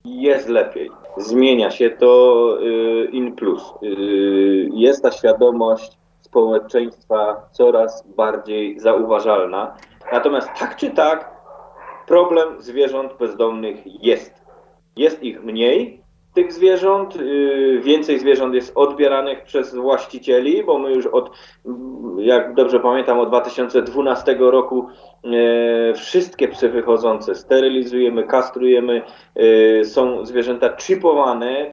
jest lepiej. Zmienia się to in plus. Jest ta świadomość społeczeństwa coraz bardziej zauważalna. Natomiast tak czy tak, problem zwierząt bezdomnych jest. Jest ich mniej, tych zwierząt, więcej zwierząt jest odbieranych przez właścicieli, bo my już jak dobrze pamiętam, od 2012 roku wszystkie psy wychodzące sterylizujemy, kastrujemy, są zwierzęta chipowane,